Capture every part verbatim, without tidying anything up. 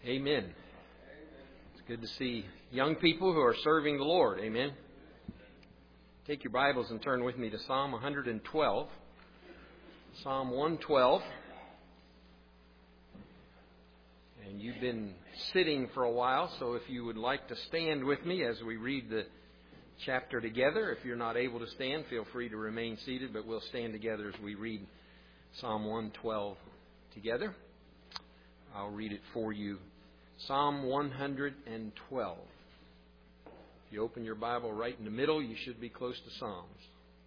Amen. It's good to see young people who are serving the Lord. Amen. Take your Bibles and turn with me to Psalm one twelve. Psalm one twelve. And you've been sitting for a while, so if you would like to stand with me as we read the chapter together. If you're not able to stand, feel free to remain seated, but we'll stand together as we read Psalm one twelve together. I'll read it for you. Psalm one twelve. If you open your Bible right in the middle, you should be close to Psalms.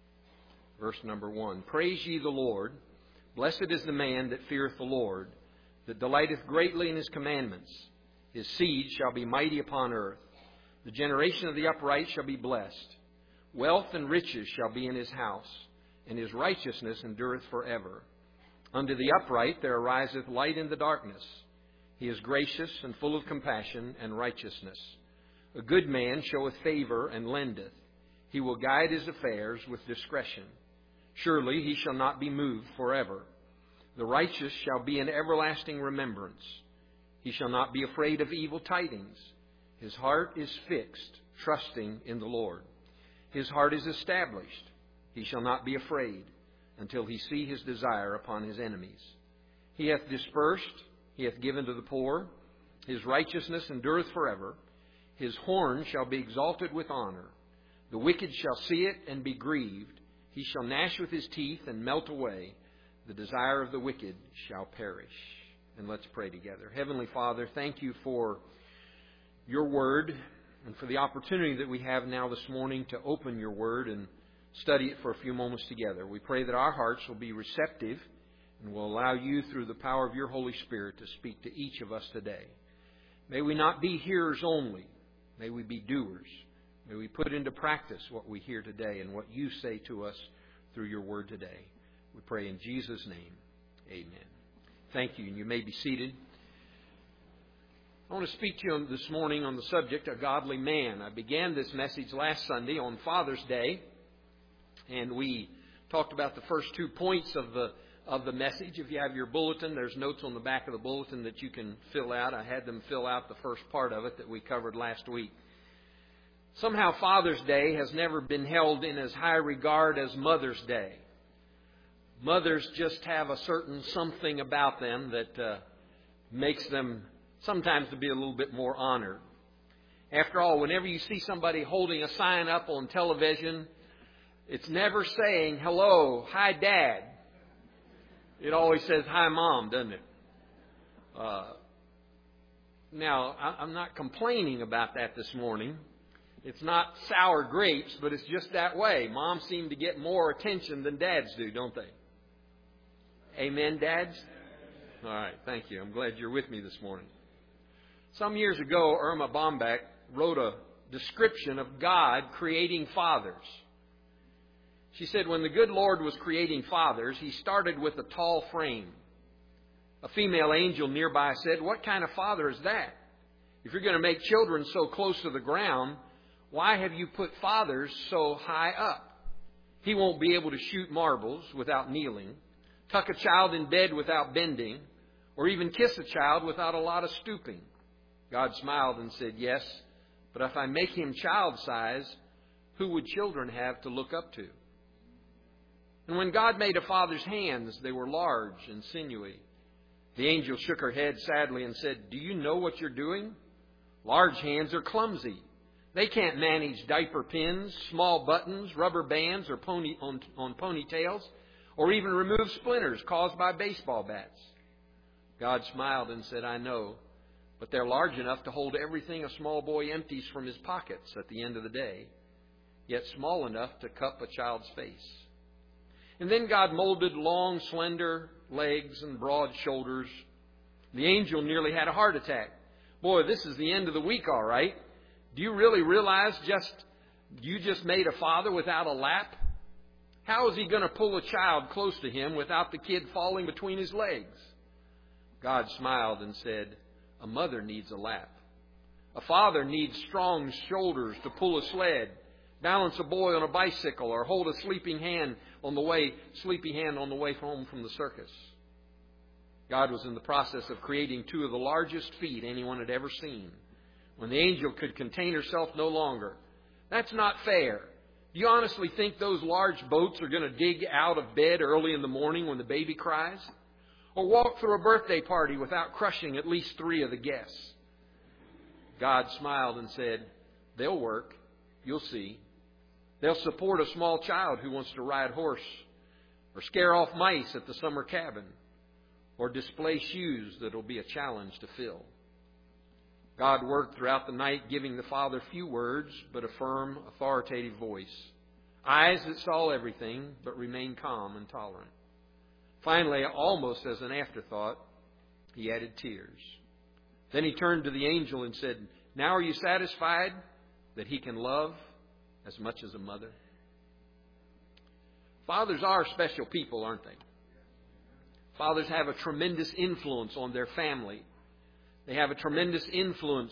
Verse number one. Praise ye the Lord. Blessed is the man that feareth the Lord, that delighteth greatly in his commandments. His seed shall be mighty upon earth. The generation of the upright shall be blessed. Wealth and riches shall be in his house, and his righteousness endureth forever. Unto the upright there ariseth light in the darkness. He is gracious and full of compassion and righteousness. A good man showeth favor and lendeth. He will guide his affairs with discretion. Surely he shall not be moved forever. The righteous shall be in everlasting remembrance. He shall not be afraid of evil tidings. His heart is fixed, trusting in the Lord. His heart is established. He shall not be afraid until he see his desire upon his enemies. He hath dispersed, he hath given to the poor. His righteousness endureth forever. His horn shall be exalted with honor. The wicked shall see it and be grieved. He shall gnash with his teeth and melt away. The desire of the wicked shall perish. And let's pray together. Heavenly Father, thank you for your word and for the opportunity that we have now this morning to open your word and study it for a few moments together. We pray that our hearts will be receptive and will allow you through the power of your Holy Spirit to speak to each of us today. May we not be hearers only. May we be doers. May we put into practice what we hear today and what you say to us through your word today. We pray in Jesus' name. Amen. Thank you, and you may be seated. I want to speak to you this morning on the subject, a godly man. I began this message last Sunday on Father's Day, and we talked about the first two points of the of the message. If you have your bulletin, there's notes on the back of the bulletin that you can fill out. I had them fill out the first part of it that we covered last week. Somehow Father's Day has never been held in as high regard as Mother's Day. Mothers just have a certain something about them that uh, makes them sometimes to be a little bit more honored. After all, whenever you see somebody holding a sign up on television, it's never saying, hello, hi, Dad. It always says, hi, Mom, doesn't it? Uh, now, I'm not complaining about that this morning. It's not sour grapes, but it's just that way. Moms seem to get more attention than dads do, don't they? Amen, dads? All right, thank you. I'm glad you're with me this morning. Some years ago, Irma Bombeck wrote a description of God creating fathers. She said, when the good Lord was creating fathers, He started with a tall frame. A female angel nearby said, what kind of father is that? If you're going to make children so close to the ground, why have you put fathers so high up? He won't be able to shoot marbles without kneeling, tuck a child in bed without bending, or even kiss a child without a lot of stooping. God smiled and said, yes, but if I make him child size, who would children have to look up to? And when God made a father's hands, they were large and sinewy. The angel shook her head sadly and said, do you know what you're doing? Large hands are clumsy. They can't manage diaper pins, small buttons, rubber bands or pony on, on ponytails, or even remove splinters caused by baseball bats. God smiled and said, I know, but they're large enough to hold everything a small boy empties from his pockets at the end of the day, yet small enough to cup a child's face. And then God molded long, slender legs and broad shoulders. The angel nearly had a heart attack. Boy, this is the end of the week, all right. Do you really realize just you just made a father without a lap? How is he going to pull a child close to him without the kid falling between his legs? God smiled and said, a mother needs a lap. A father needs strong shoulders to pull a sled, balance a boy on a bicycle, or hold a sleeping hand on the way, sleepy hand on the way home from the circus. God was in the process of creating two of the largest feet anyone had ever seen, when the angel could contain herself no longer. That's not fair. Do you honestly think those large boats are going to dig out of bed early in the morning when the baby cries? Or walk through a birthday party without crushing at least three of the guests? God smiled and said, they'll work. You'll see. They'll support a small child who wants to ride horse, or scare off mice at the summer cabin, or display shoes that will be a challenge to fill. God worked throughout the night, giving the Father few words, but a firm, authoritative voice. Eyes that saw everything, but remained calm and tolerant. Finally, almost as an afterthought, He added tears. Then He turned to the angel and said, now are you satisfied that He can love as much as a mother? Fathers are special people, aren't they? Fathers have a tremendous influence on their family. They have a tremendous influence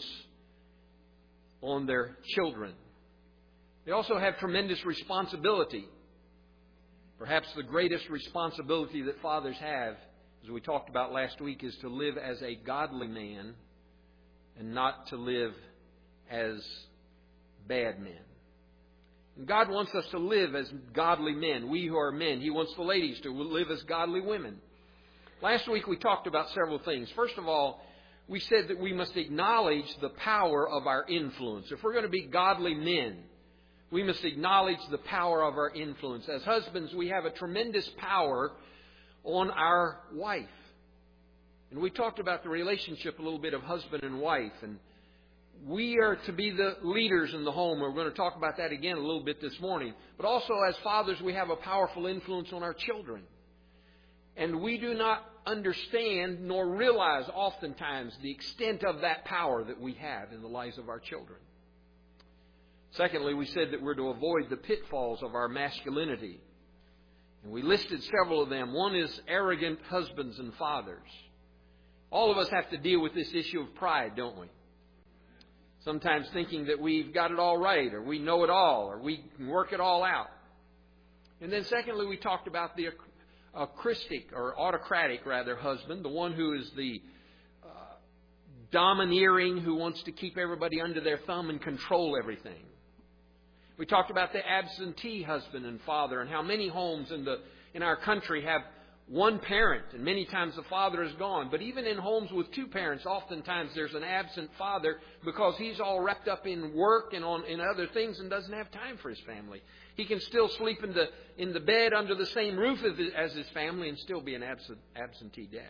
on their children. They also have tremendous responsibility. Perhaps the greatest responsibility that fathers have, as we talked about last week, is to live as a godly man and not to live as bad men. And God wants us to live as godly men. We who are men. He wants the ladies to live as godly women. Last week we talked about several things. First of all, we said that we must acknowledge the power of our influence. If we're going to be godly men, we must acknowledge the power of our influence. As husbands, we have a tremendous power on our wife. And we talked about the relationship a little bit of husband and wife. And we are to be the leaders in the home. We're going to talk about that again a little bit this morning. But also as fathers, we have a powerful influence on our children. And we do not understand nor realize oftentimes the extent of that power that we have in the lives of our children. Secondly, we said that we're to avoid the pitfalls of our masculinity. And we listed several of them. One is arrogant husbands and fathers. All of us have to deal with this issue of pride, don't we? Sometimes thinking that we've got it all right, or we know it all, or we can work it all out. And then secondly, we talked about the acristic, or autocratic rather, husband, the one who is the uh, domineering, who wants to keep everybody under their thumb and control everything. We talked about the absentee husband and father, and how many homes in the in our country have one parent, and many times the father is gone. But even in homes with two parents, oftentimes there's an absent father because he's all wrapped up in work and on in other things and doesn't have time for his family. He can still sleep in the in the bed under the same roof as his family and still be an absent, absentee dad.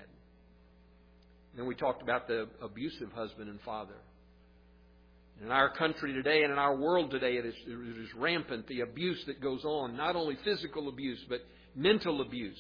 And then we talked about the abusive husband and father. In our country today and in our world today, it is, it is rampant, the abuse that goes on. Not only physical abuse, but mental abuse.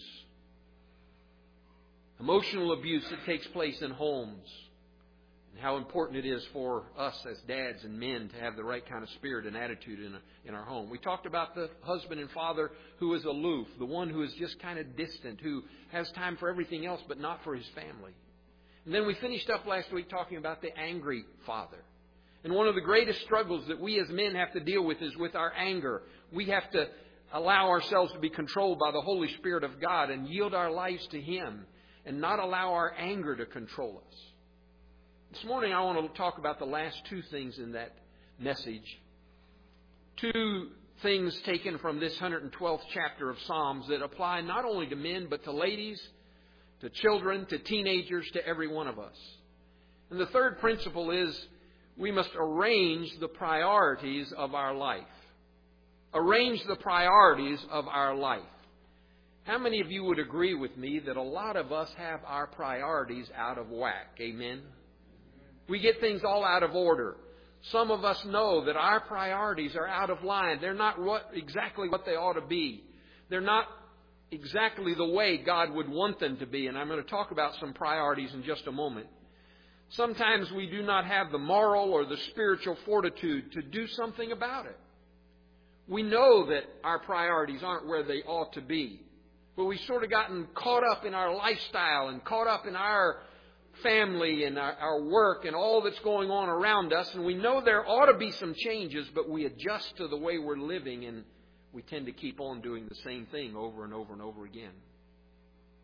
Emotional abuse that takes place in homes. And how important it is for us as dads and men to have the right kind of spirit and attitude in, a, in our home. We talked about the husband and father who is aloof, the one who is just kind of distant, who has time for everything else but not for his family. And then we finished up last week talking about the angry father. And one of the greatest struggles that we as men have to deal with is with our anger. We have to allow ourselves to be controlled by the Holy Spirit of God and yield our lives to Him and not allow our anger to control us. This morning I want to talk about the last two things in that message. Two things taken from this one hundred twelfth chapter of Psalms that apply not only to men but to ladies, to children, to teenagers, to every one of us. And the third principle is we must arrange the priorities of our life. Arrange the priorities of our life. How many of you would agree with me that a lot of us have our priorities out of whack? Amen? We get things all out of order. Some of us know that our priorities are out of line. They're not what, exactly what they ought to be. They're not exactly the way God would want them to be. And I'm going to talk about some priorities in just a moment. Sometimes we do not have the moral or the spiritual fortitude to do something about it. We know that our priorities aren't where they ought to be. But we've sort of gotten caught up in our lifestyle and caught up in our family and our, our work and all that's going on around us. And we know there ought to be some changes, but we adjust to the way we're living and we tend to keep on doing the same thing over and over and over again.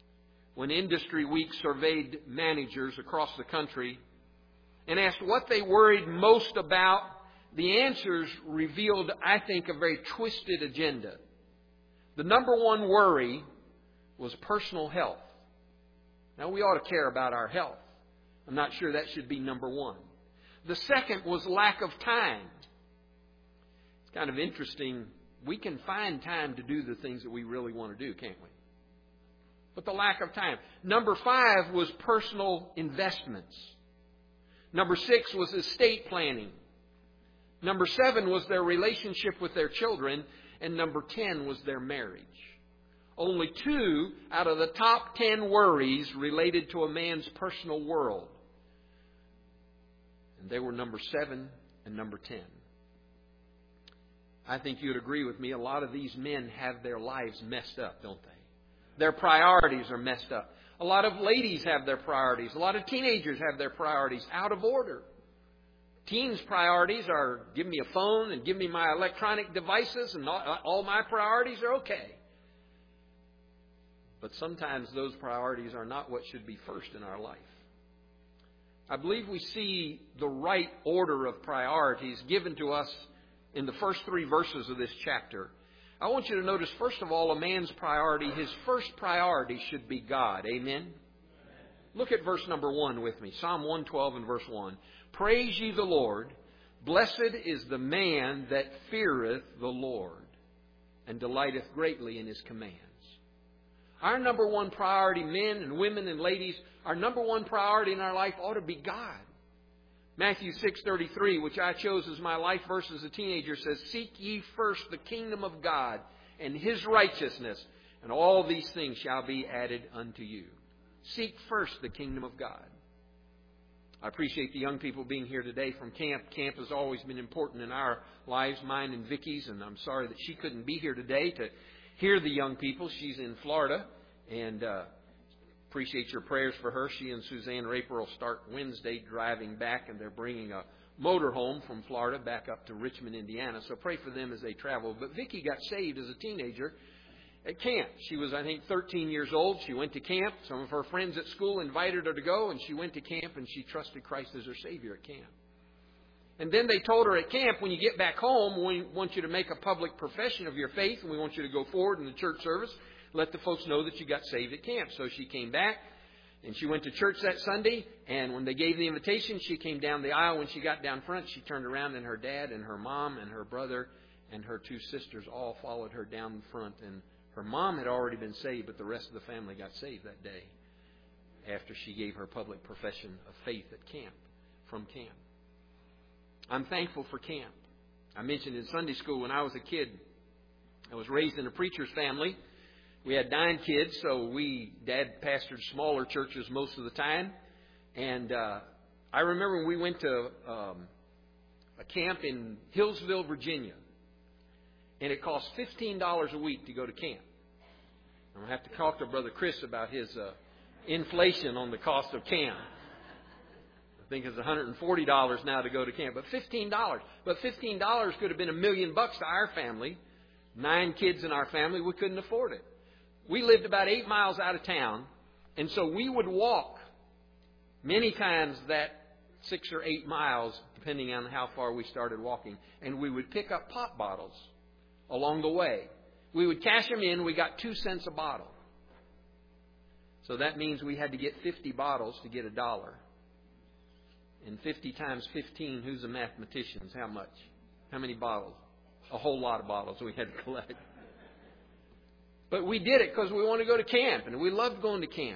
when Industry Week surveyed managers across the country and asked what they worried most about, the answers revealed, I think, a very twisted agenda. The number one worry was personal health. Now, we ought to care about our health. I'm not sure that should be number one. The second was lack of time. It's kind of interesting. We can find time to do the things that we really want to do, can't we? But the lack of time. Number five was personal investments. Number six was estate planning. Number seven was their relationship with their children. And number ten was their marriage. Only two out of the top ten worries related to a man's personal world. And they were number seven and number ten. I think you'd agree with me, a lot of these men have their lives messed up, don't they? Their priorities are messed up. A lot of ladies have their priorities. A lot of teenagers have their priorities out of order. Teens' priorities are give me a phone and give me my electronic devices and all, all my priorities are okay. But sometimes those priorities are not what should be first in our life. I believe we see the right order of priorities given to us in the first three verses of this chapter. I want you to notice, first of all, a man's priority, his first priority should be God. Amen? Look at verse number one with me. Psalm one twelve and verse one. Praise ye the Lord. Blessed is the man that feareth the Lord and delighteth greatly in his commands. Our number one priority, men and women and ladies, our number one priority in our life ought to be God. Matthew six thirty-three, which I chose as my life verse as a teenager, says, Seek ye first the kingdom of God and His righteousness, and all these things shall be added unto you. Seek first the kingdom of God. I appreciate the young people being here today from camp. Camp has always been important in our lives, mine and Vicky's, and I'm sorry that she couldn't be here today to hear the young people. She's in Florida, and uh, appreciate your prayers for her. She and Suzanne Raper will start Wednesday driving back, and they're bringing a motorhome from Florida back up to Richmond, Indiana. So pray for them as they travel. But Vicky got saved as a teenager at camp. She was, I think, thirteen years old. She went to camp. Some of her friends at school invited her to go, and she went to camp, and she trusted Christ as her Savior at camp. And then they told her at camp, when you get back home, we want you to make a public profession of your faith, and we want you to go forward in the church service. Let the folks know that you got saved at camp. So she came back, and she went to church that Sunday, and when they gave the invitation, she came down the aisle. When she got down front, she turned around, and her dad and her mom and her brother and her two sisters all followed her down the front. And her mom had already been saved, but the rest of the family got saved that day after she gave her public profession of faith at camp, from camp. I'm thankful for camp. I mentioned in Sunday school when I was a kid, I was raised in a preacher's family. We had nine kids, so we, Dad pastored smaller churches most of the time. And uh, I remember when we went to um, a camp in Hillsville, Virginia. And it cost fifteen dollars a week to go to camp. I'm going to have to talk to Brother Chris about his uh, inflation on the cost of camp. I think it's one hundred forty dollars now to go to camp. But fifteen dollars. But fifteen dollars could have been a million bucks to our family. Nine kids in our family, we couldn't afford it. We lived about eight miles out of town. And so we would walk many times that six or eight miles, depending on how far we started walking. And we would pick up pop bottles along the way. We would cash them in. We got two cents a bottle. So that means we had to get fifty bottles to get a dollar. And fifty times fifteen, who's a mathematician? How much? How many bottles? A whole lot of bottles we had to collect. But we did it because we wanted to go to camp. And we loved going to camp.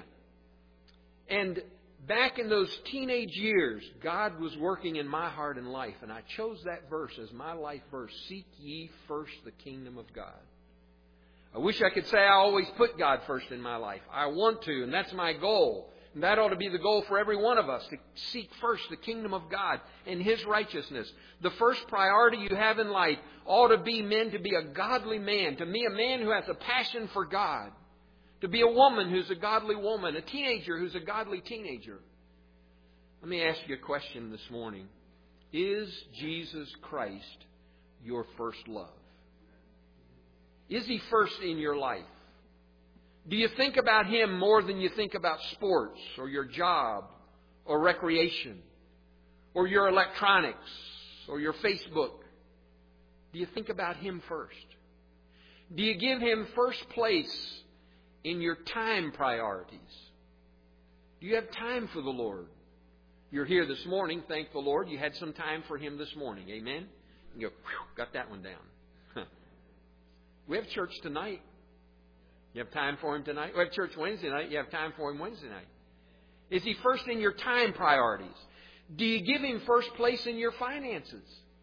And back in those teenage years, God was working in my heart and life. And I chose that verse as my life verse. Seek ye first the kingdom of God. I wish I could say I always put God first in my life. I want to, and that's my goal. And that ought to be the goal for every one of us, to seek first the kingdom of God and His righteousness. The first priority you have in life ought to be, men, to be a godly man, to be a man who has a passion for God, to be a woman who's a godly woman, a teenager who's a godly teenager. Let me ask you a question this morning. Is Jesus Christ your first love? Is He first in your life? Do you think about Him more than you think about sports or your job or recreation or your electronics or your Facebook? Do you think about Him first? Do you give Him first place in your time priorities? Do you have time for the Lord? You're here this morning. Thank the Lord. You had some time for Him this morning. Amen? You go, whew, got that one down. We have church tonight. You have time for Him tonight? We have church Wednesday night. You have time for Him Wednesday night. Is He first in your time priorities? Do you give Him first place in your finances?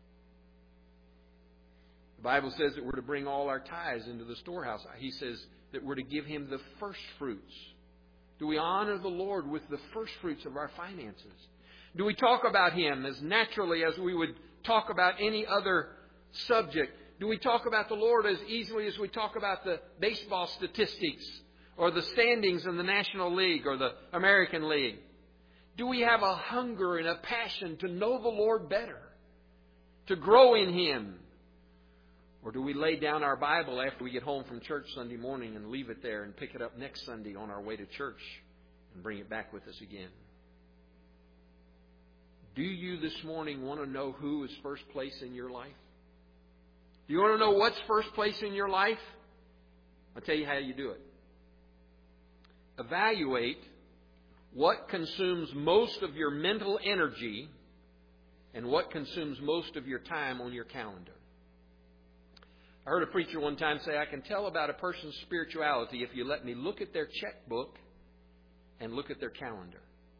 The Bible says that we're to bring all our tithes into the storehouse. He says that we're to give Him the first fruits. Do we honor the Lord with the first fruits of our finances? Do we talk about Him as naturally as we would talk about any other subject? Do we talk about the Lord as easily as we talk about the baseball statistics or the standings in the National League or the American League? Do we have a hunger and a passion to know the Lord better, to grow in Him? Or do we lay down our Bible after we get home from church Sunday morning and leave it there and pick it up next Sunday on our way to church and bring it back with us again? Do you this morning want to know who is first place in your life? Do you want to know what's first place in your life? I'll tell you how you do it. Evaluate what consumes most of your mental energy and what consumes most of your time on your calendar. I heard a preacher one time say, I can tell about a person's spirituality if you let me look at their checkbook and look at their calendar.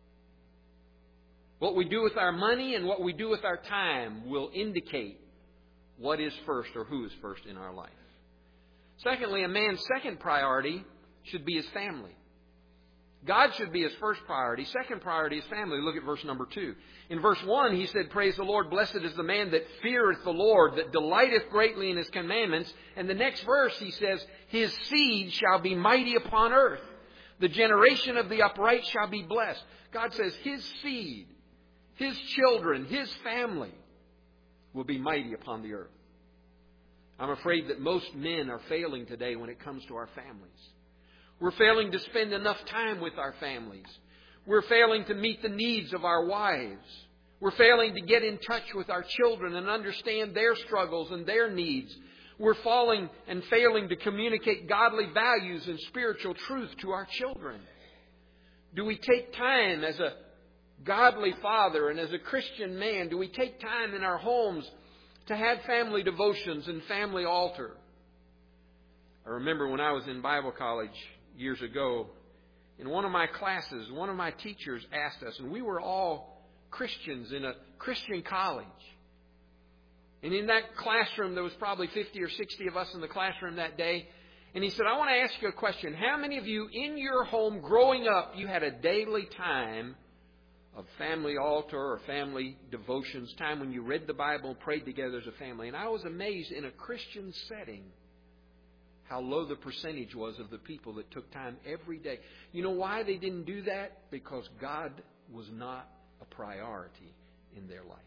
What we do with our money and what we do with our time will indicate what is first or who is first in our life. Secondly, a man's second priority should be his family. God should be his first priority. Second priority is family. Look at verse number two. In verse one, he said, Praise the Lord, blessed is the man that feareth the Lord, that delighteth greatly in His commandments. And the next verse, he says, His seed shall be mighty upon earth. The generation of the upright shall be blessed. God says His seed, His children, His family will be mighty upon the earth. I'm afraid that most men are failing today when it comes to our families. We're failing to spend enough time with our families. We're failing to meet the needs of our wives. We're failing to get in touch with our children and understand their struggles and their needs. We're falling and failing to communicate godly values and spiritual truth to our children. Do we take time as a godly father and as a Christian man, do we take time in our homes to have family devotions and family altar? I remember when I was in Bible college years ago, in one of my classes, one of my teachers asked us, and we were all Christians in a Christian college. And in that classroom, there was probably fifty or sixty of us in the classroom that day. And he said, I want to ask you a question. How many of you in your home growing up, you had a daily time of family altar or family devotions, time when you read the Bible and prayed together as a family? And I was amazed in a Christian setting how low the percentage was of the people that took time every day. You know why they didn't do that? Because God was not a priority in their life.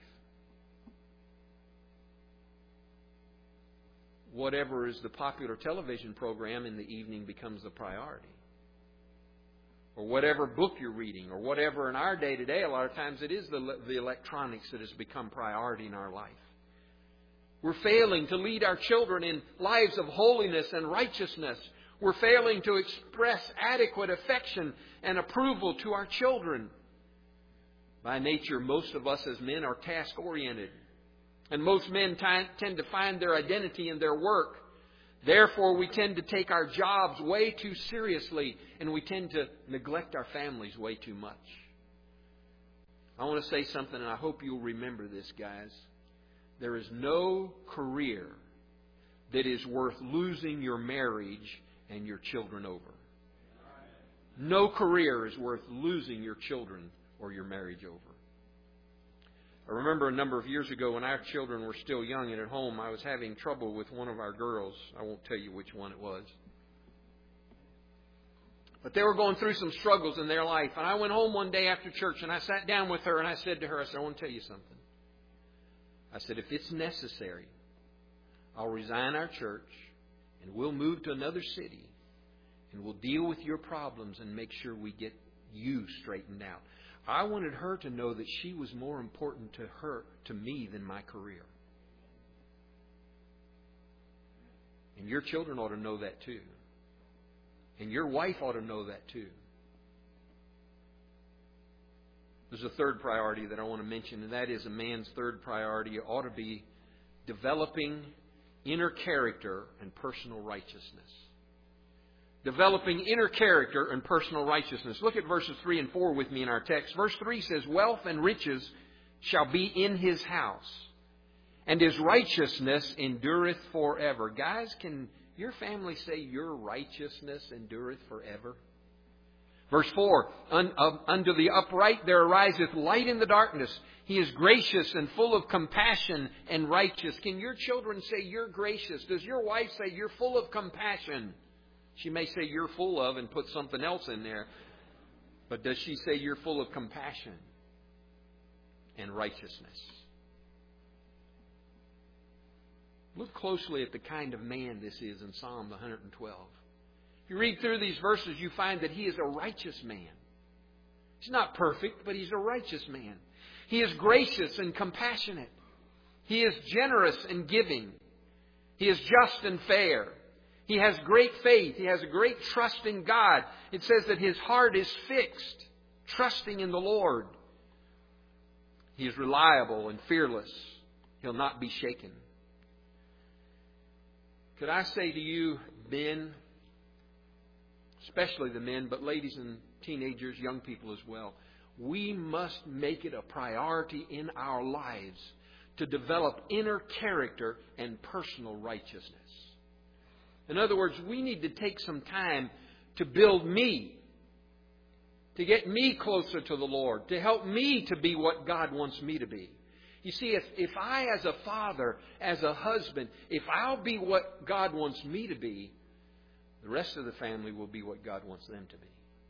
Whatever is the popular television program in the evening becomes the priority. Or whatever book you're reading, or whatever in our day to day, a lot of times it is the, the electronics that has become priority in our life. We're failing to lead our children in lives of holiness and righteousness. We're failing to express adequate affection and approval to our children. By nature, most of us as men are task-oriented. And most men t- tend to find their identity in their work. Therefore, we tend to take our jobs way too seriously, and we tend to neglect our families way too much. I want to say something, and I hope you'll remember this, guys. There is no career that is worth losing your marriage and your children over. No career is worth losing your children or your marriage over. I remember a number of years ago when our children were still young and at home, I was having trouble with one of our girls. I won't tell you which one it was. But they were going through some struggles in their life. And I went home one day after church and I sat down with her and I said to her, I said, I want to tell you something. I said, if it's necessary, I'll resign our church and we'll move to another city And we'll deal with your problems and make sure we get you straightened out. I wanted her to know that she was more important to her, to me, than my career. And your children ought to know that too. And your wife ought to know that too. There's a third priority that I want to mention, and that is a man's third priority ought to be developing inner character and personal righteousness. Developing inner character and personal righteousness. Look at verses three and four with me in our text. Verse three says, "Wealth and riches shall be in his house, and his righteousness endureth forever." Guys, can your family say your righteousness endureth forever? Verse four, Un, uh, "Unto the upright there ariseth light in the darkness. He is gracious and full of compassion and righteous." Can your children say you're gracious? Does your wife say you're full of compassion? She may say you're full of and put something else in there. But does she say you're full of compassion and righteousness? Look closely at the kind of man this is in Psalm one hundred twelve. If you read through these verses, you find that he is a righteous man. He's not perfect, but he's a righteous man. He is gracious and compassionate. He is generous and giving. He is just and fair. He has great faith. He has a great trust in God. It says that his heart is fixed, trusting in the Lord. He is reliable and fearless. He'll not be shaken. Could I say to you, men, especially the men, but ladies and teenagers, young people as well, we must make it a priority in our lives to develop inner character and personal righteousness. In other words, we need to take some time to build me, to get me closer to the Lord, to help me to be what God wants me to be. You see, if, if I as a father, as a husband, if I'll be what God wants me to be, the rest of the family will be what God wants them to be.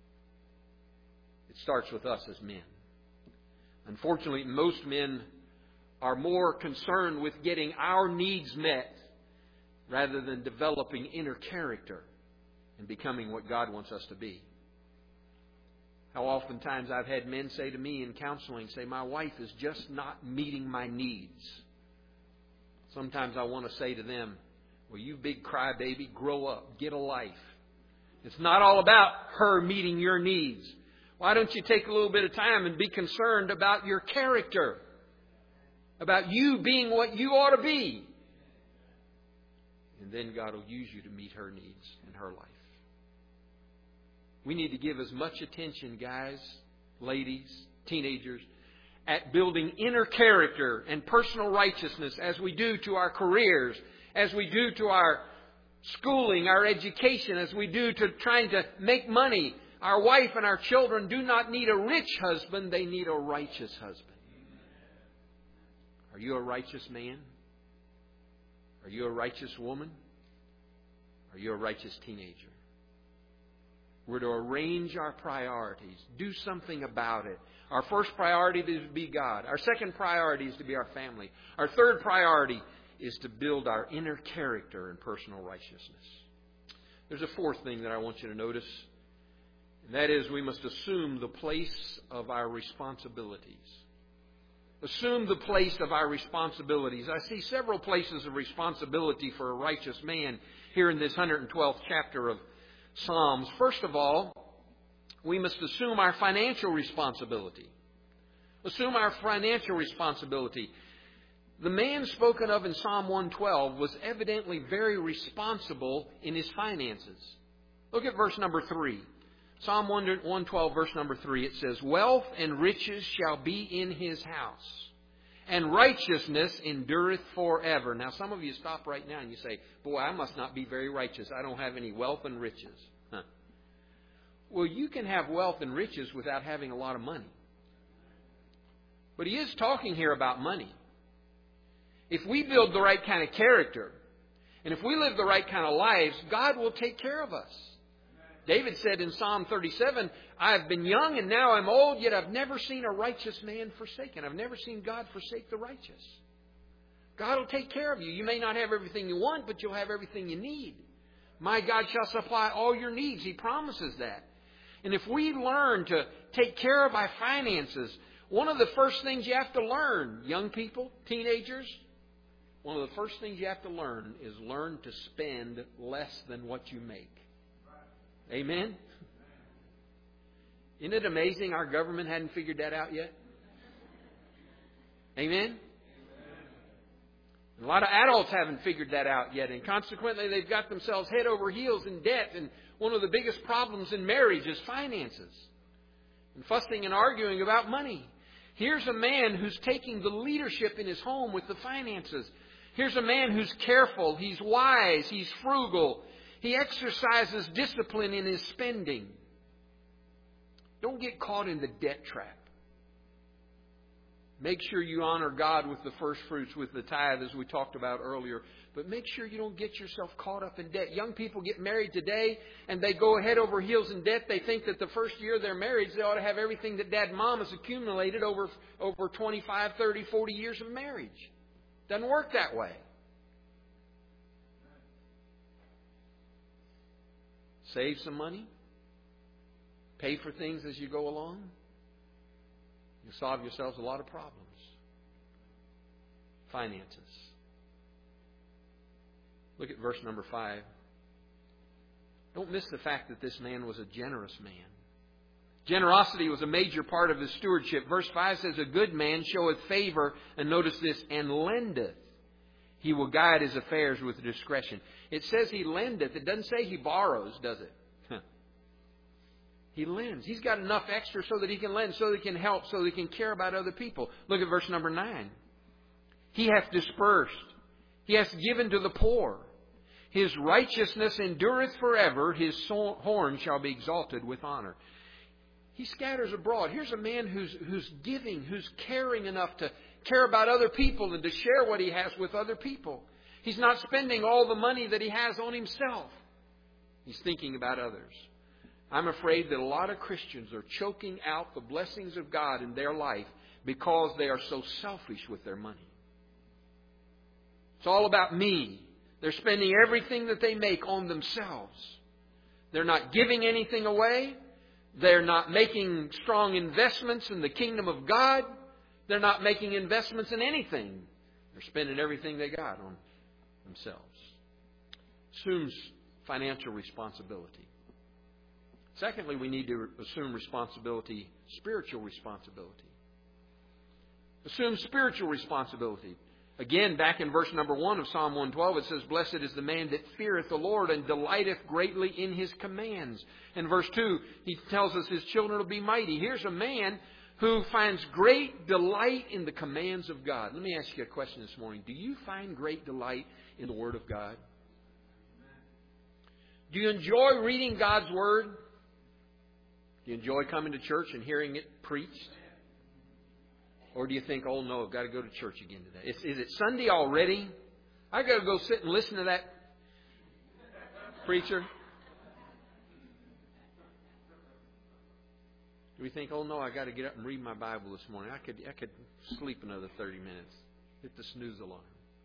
It starts with us as men. Unfortunately, most men are more concerned with getting our needs met rather than developing inner character and becoming what God wants us to be. How oftentimes I've had men say to me in counseling, say, my wife is just not meeting my needs. Sometimes I want to say to them, well, you big crybaby, grow up, get a life. It's not all about her meeting your needs. Why don't you take a little bit of time and be concerned about your character? About you being what you ought to be. And then God will use you to meet her needs in her life. We need to give as much attention, guys, ladies, teenagers, at building inner character and personal righteousness as we do to our careers, as we do to our schooling, our education, as we do to trying to make money. Our wife and our children do not need a rich husband, they need a righteous husband. Are you a righteous man? Are you a righteous woman? Are you a righteous teenager? We're to arrange our priorities. Do something about it. Our first priority is to be God. Our second priority is to be our family. Our third priority is to build our inner character and personal righteousness. There's a fourth thing that I want you to notice. And that is we must assume the place of our responsibilities. Assume the place of our responsibilities. I see several places of responsibility for a righteous man here in this one hundred twelfth chapter of Psalms. First of all, we must assume our financial responsibility. Assume our financial responsibility. The man spoken of in Psalm one twelve was evidently very responsible in his finances. Look at verse number three. Psalm one twelve, verse number three, it says, "Wealth and riches shall be in his house, and righteousness endureth forever." Now, some of you stop right now and you say, boy, I must not be very righteous. I don't have any wealth and riches. Huh. Well, you can have wealth and riches without having a lot of money. But he is talking here about money. If we build the right kind of character, and if we live the right kind of lives, God will take care of us. David said in Psalm thirty-seven, "I have been young and now I'm old, yet I've never seen a righteous man forsaken." I've never seen God forsake the righteous. God will take care of you. You may not have everything you want, but you'll have everything you need. My God shall supply all your needs. He promises that. And if we learn to take care of our finances, one of the first things you have to learn, young people, teenagers, one of the first things you have to learn is learn to spend less than what you make. Amen? Isn't it amazing our government hadn't figured that out yet? Amen? A lot of adults haven't figured that out yet, and consequently they've got themselves head over heels in debt, and one of the biggest problems in marriage is finances and fussing and arguing about money. Here's a man who's taking the leadership in his home with the finances. Here's a man who's careful, he's wise, he's frugal. He exercises discipline in his spending. Don't get caught in the debt trap. Make sure you honor God with the first fruits, with the tithe, as we talked about earlier. But make sure you don't get yourself caught up in debt. Young people get married today, and they go head over heels in debt. They think that the first year of their marriage, they ought to have everything that Dad and Mom has accumulated over, over twenty-five, thirty, forty years of marriage. Doesn't work that way. Save some money. Pay for things as you go along. You solve yourselves a lot of problems. Finances. Look at verse number five. Don't miss the fact that this man was a generous man. Generosity was a major part of his stewardship. Verse five says, a good man showeth favor, and notice this, and lendeth. He will guide his affairs with discretion. It says he lendeth. It doesn't say he borrows, does it? He lends. He's got enough extra so that he can lend, so that he can help, so that he can care about other people. Look at verse number nine. He hath dispersed. He hath given to the poor. His righteousness endureth forever. His horn shall be exalted with honor. He scatters abroad. Here's a man who's, who's giving, who's caring enough to care about other people and to share what he has with other people. He's not spending all the money that he has on himself. He's thinking about others. I'm afraid that a lot of Christians are choking out the blessings of God in their life because they are so selfish with their money. It's all about me. They're spending everything that they make on themselves. They're not giving anything away. They're not making strong investments in the kingdom of God. They're not making investments in anything. They're spending everything they got on themselves. Assumes financial responsibility. Secondly, we need to assume responsibility, spiritual responsibility. Assume spiritual responsibility. Again, back in verse number one of Psalm one twelve, it says, blessed is the man that feareth the Lord and delighteth greatly in His commands. In verse two, he tells us his children will be mighty. Here's a man who finds great delight in the commands of God. Let me ask you a question this morning. Do you find great delight in the Word of God? Do you enjoy reading God's Word? Do you enjoy coming to church and hearing it preached? Or do you think, oh no, I've got to go to church again today? Is, is it Sunday already? I've got to go sit and listen to that preacher? Do we think, oh no, I've got to get up and read my Bible this morning? I could, I could sleep another thirty minutes. Hit the snooze alarm.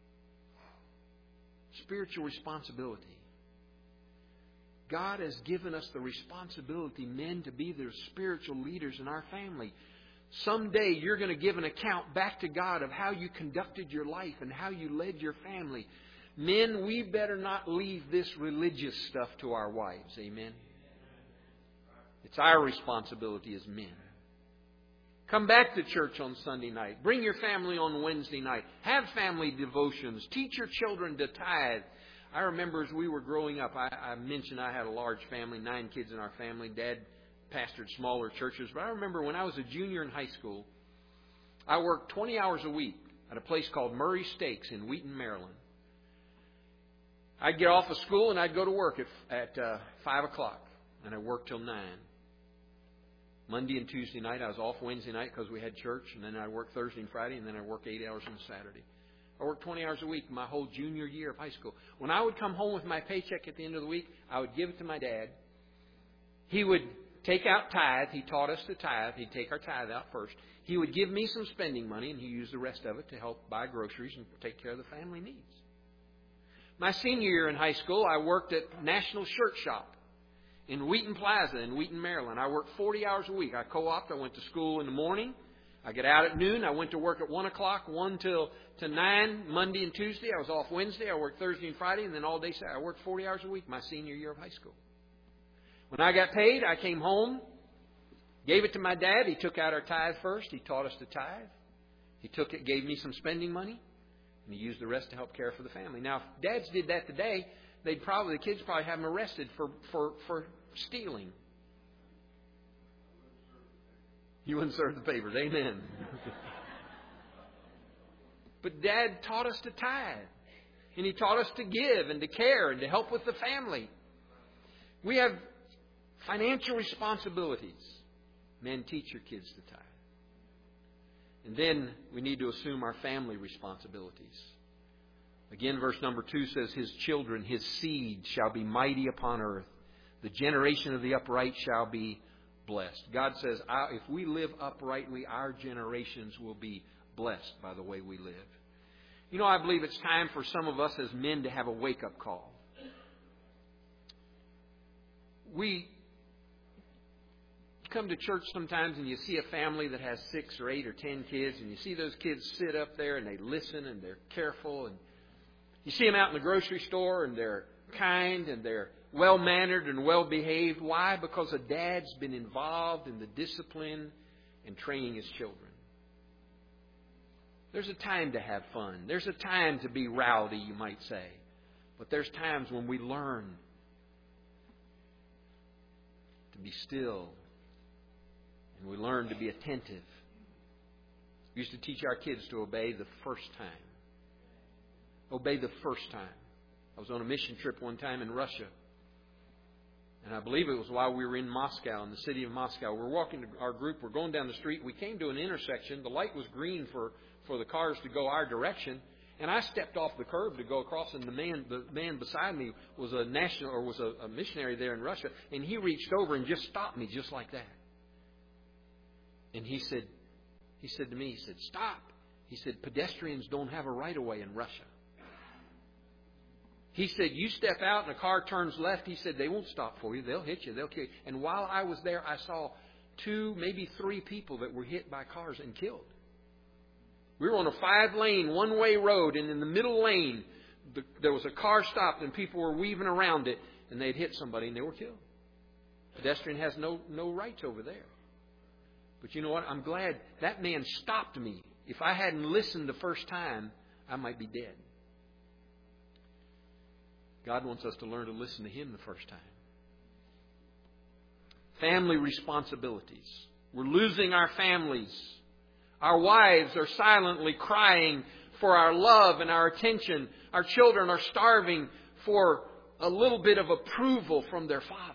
Spiritual responsibility. God has given us the responsibility, men, to be the spiritual leaders in our family. Someday you're going to give an account back to God of how you conducted your life and how you led your family. Men, we better not leave this religious stuff to our wives. Amen? It's our responsibility as men. Come back to church on Sunday night. Bring your family on Wednesday night. Have family devotions. Teach your children to tithe. I remember as we were growing up, I, I mentioned I had a large family, nine kids in our family. Dad pastored smaller churches. But I remember when I was a junior in high school, I worked twenty hours a week at a place called Murray Steaks in Wheaton, Maryland. I'd get off of school and I'd go to work at, at uh, five o'clock. And I'd work till nine. Monday and Tuesday night, I was off Wednesday night because we had church. And then I'd work Thursday and Friday. And then I'd work eight hours on Saturday. I worked twenty hours a week my whole junior year of high school. When I would come home with my paycheck at the end of the week, I would give it to my dad. He would take out tithe. He taught us to tithe. He'd take our tithe out first. He would give me some spending money, and he used the rest of it to help buy groceries and take care of the family needs. My senior year in high school, I worked at National Shirt Shop in Wheaton Plaza in Wheaton, Maryland. I worked forty hours a week. I co-opted. I went to school in the morning. I get out at noon. I went to work at one o'clock, one till to nine, Monday and Tuesday. I was off Wednesday. I worked Thursday and Friday, and then all day Saturday. I worked forty hours a week my senior year of high school. When I got paid, I came home, gave it to my dad. He took out our tithe first. He taught us to tithe. He took it, gave me some spending money, and he used the rest to help care for the family. Now, if dads did that today, they'd probably the kids probably have them arrested for for for stealing. You wouldn't serve the papers. Amen. But Dad taught us to tithe. And He taught us to give and to care and to help with the family. We have financial responsibilities. Men, teach your kids to tithe. And then we need to assume our family responsibilities. Again, verse number two says, His children, His seed shall be mighty upon earth. The generation of the upright shall be blessed. God says, if we live uprightly, our generations will be blessed by the way we live. You know, I believe it's time for some of us as men to have a wake-up call. We come to church sometimes and you see a family that has six or eight or ten kids, and you see those kids sit up there and they listen and they're careful, and you see them out in the grocery store and they're kind and they're well-mannered and well-behaved. Why? Because a dad's been involved in the discipline and training his children. There's a time to have fun. There's a time to be rowdy, you might say. But there's times when we learn to be still and we learn to be attentive. We used to teach our kids to obey the first time. Obey the first time. I was on a mission trip one time in Russia. And I believe it was while we were in Moscow, in the city of Moscow. We're walking, to our group, we're going down the street. We came to an intersection. The light was green for, for the cars to go our direction. And I stepped off the curb to go across, and the man the man beside me was a national or was a, a missionary there in Russia. And he reached over and just stopped me just like that. And he said, he said to me, he said, "Stop." He said, "Pedestrians don't have a right-of-way in Russia." He said, "You step out and a car turns left." He said, "They won't stop for you. They'll hit you. They'll kill you." And while I was there, I saw two, maybe three people that were hit by cars and killed. We were on a five-lane, one-way road, and in the middle lane, the, there was a car stopped, and people were weaving around it, and they'd hit somebody, and they were killed. Pedestrian has no, no rights over there. But you know what? I'm glad that man stopped me. If I hadn't listened the first time, I might be dead. God wants us to learn to listen to Him the first time. Family responsibilities. We're losing our families. Our wives are silently crying for our love and our attention. Our children are starving for a little bit of approval from their fathers.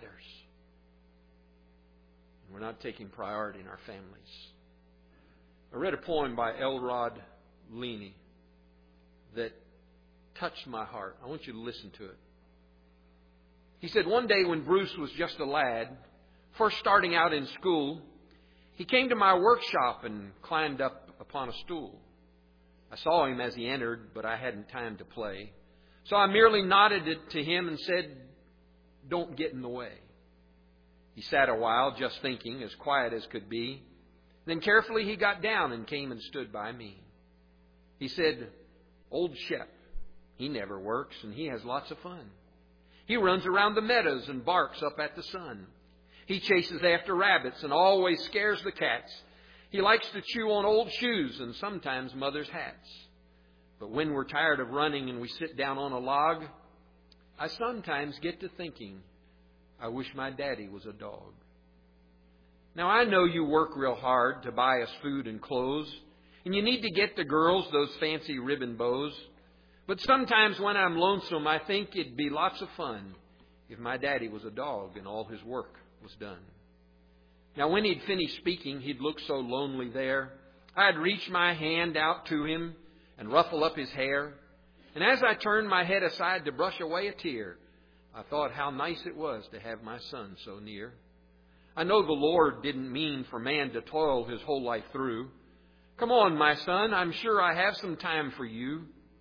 We're not taking priority in our families. I read a poem by Elrod Leaney that touched my heart. I want you to listen to it. He said, "One day when Bruce was just a lad, first starting out in school, he came to my workshop and climbed up upon a stool. I saw him as he entered, but I hadn't time to play. So I merely nodded it to him and said, 'Don't get in the way.' He sat a while just thinking, as quiet as could be. Then carefully he got down and came and stood by me. He said, 'Old Shep, he never works and he has lots of fun. He runs around the meadows and barks up at the sun. He chases after rabbits and always scares the cats. He likes to chew on old shoes and sometimes mother's hats. But when we're tired of running and we sit down on a log, I sometimes get to thinking, I wish my daddy was a dog. Now I know you work real hard to buy us food and clothes, and you need to get the girls those fancy ribbon bows. But sometimes when I'm lonesome, I think it'd be lots of fun if my daddy was a dog and all his work was done.' Now when he'd finished speaking, he'd look so lonely there. I'd reach my hand out to him and ruffle up his hair. And as I turned my head aside to brush away a tear, I thought how nice it was to have my son so near. I know the Lord didn't mean for man to toil his whole life through. Come on, my son, I'm sure I have some time for you.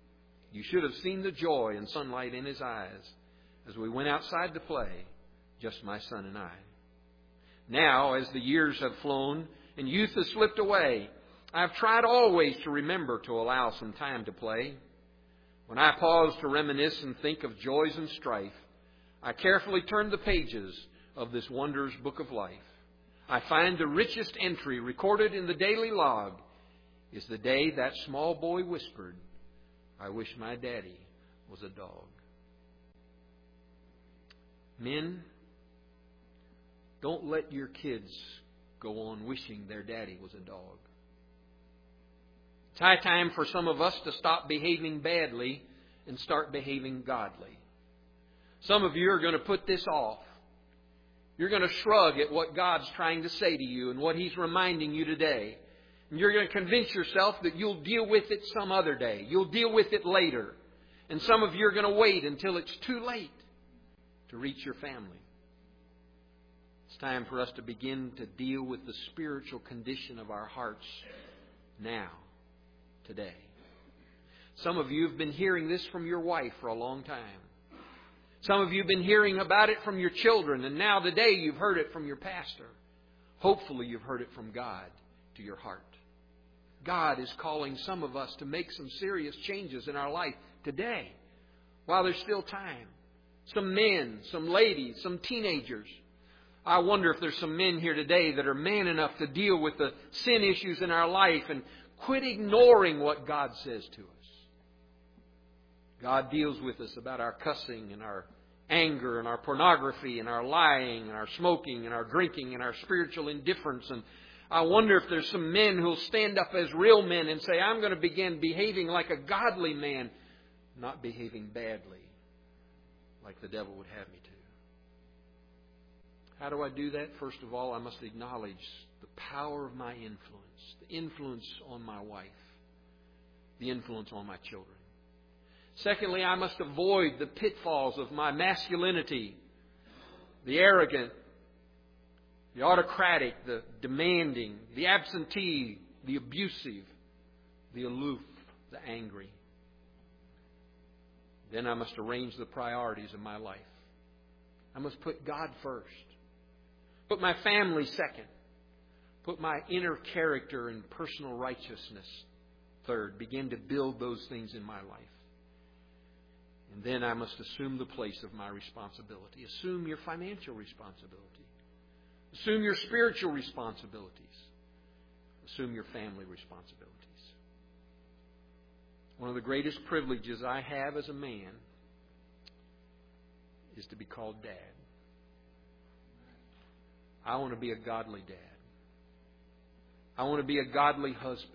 You should have seen the joy and sunlight in his eyes as we went outside to play, just my son and I. Now, as the years have flown and youth has slipped away, I've tried always to remember to allow some time to play. When I pause to reminisce and think of joys and strife, I carefully turn the pages of this wondrous book of life. I find the richest entry recorded in the daily log is the day that small boy whispered, "I wish my daddy was a dog." Men, don't let your kids go on wishing their daddy was a dog. It's high time for some of us to stop behaving badly and start behaving godly. Some of you are going to put this off. You're going to shrug at what God's trying to say to you and what He's reminding you today. And you're going to convince yourself that you'll deal with it some other day. You'll deal with it later. And some of you are going to wait until it's too late to reach your family. It's time for us to begin to deal with the spiritual condition of our hearts now, today. Some of you have been hearing this from your wife for a long time. Some of you have been hearing about it from your children, and now today you've heard it from your pastor. Hopefully you've heard it from God to your heart. God is calling some of us to make some serious changes in our life today, while there's still time. Some men, some ladies, some teenagers. I wonder if there's some men here today that are man enough to deal with the sin issues in our life and quit ignoring what God says to us. God deals with us about our cussing and our anger and our pornography and our lying and our smoking and our drinking and our spiritual indifference. And I wonder if there's some men who'll stand up as real men and say, I'm going to begin behaving like a godly man, not behaving badly like the devil would have me to. How do I do that? First of all, I must acknowledge the power of my influence, the influence on my wife, the influence on my children. Secondly, I must avoid the pitfalls of my masculinity, the arrogant, the autocratic, the demanding, the absentee, the abusive, the aloof, the angry. Then I must arrange the priorities of my life. I must put God first. Put my family second. Put my inner character and personal righteousness third. Begin to build those things in my life. And then I must assume the place of my responsibility. Assume your financial responsibility. Assume your spiritual responsibilities. Assume your family responsibilities. One of the greatest privileges I have as a man is to be called Dad. I want to be a godly dad. I want to be a godly husband.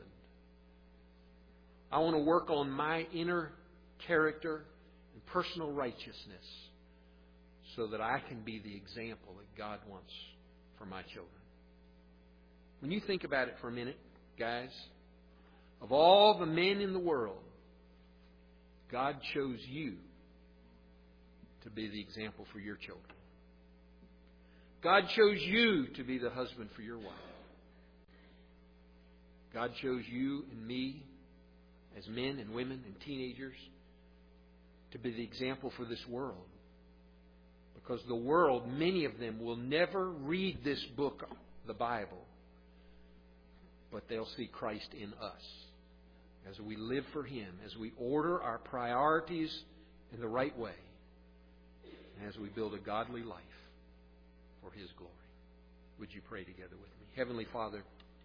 I want to work on my inner character and personal righteousness so that I can be the example that God wants for my children. When you think about it for a minute, guys, of all the men in the world, God chose you to be the example for your children. God chose you to be the husband for your wife. God chose you and me as men and women and teenagers to be the example for this world. Because the world, many of them, will never read this book, the Bible, but they'll see Christ in us. As we live for Him, as we order our priorities in the right way, and as we build a godly life for His glory. Would you pray together with me? Heavenly Father,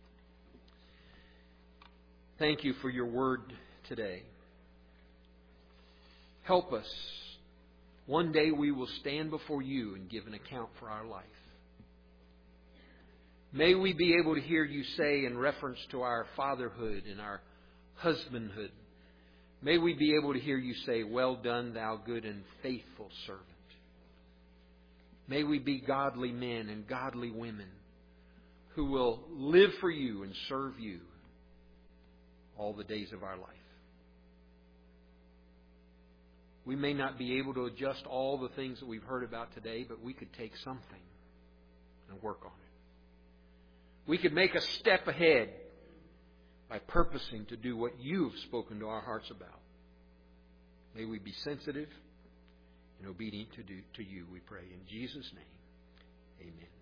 thank you for your word today. Help us. One day we will stand before you and give an account for our life. May we be able to hear you say in reference to our fatherhood and our husbandhood, may we be able to hear you say, well done, thou good and faithful servant. May we be godly men and godly women who will live for you and serve you all the days of our life. We may not be able to adjust all the things that we've heard about today, but we could take something and work on it. We could make a step ahead by purposing to do what you've spoken to our hearts about. May we be sensitive and obedient to, do, to you, we pray. In Jesus' name, amen.